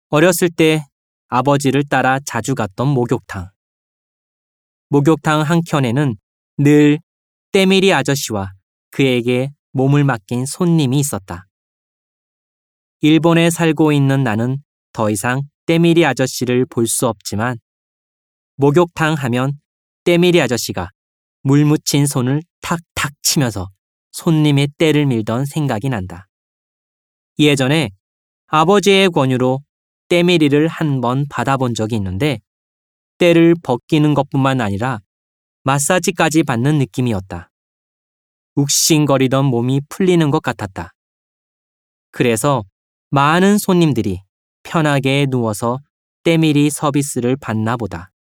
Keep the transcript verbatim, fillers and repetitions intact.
어렸을 때 아버지를 따라 자주 갔던 목욕탕. 목욕탕 한켠에는 늘 때밀이 아저씨와 그에게 몸을 맡긴 손님이 있었다. 일본에 살고 있는 나는 더 이상 때밀이 아저씨를 볼 수 없지만 목욕탕 하면 때밀이 아저씨가 물 묻힌 손을 탁탁 치면서 손님의 때를 밀던 생각이 난다. 예전에 아버지의 권유로 때밀이를 한 번 받아본 적이 있는데 때를 벗기는 것뿐만 아니라 마사지까지 받는 느낌이었다. 욱신거리던 몸이 풀리는 것 같았다. 그래서 많은 손님들이 편하게 누워서 때밀이 서비스를 받나 보다.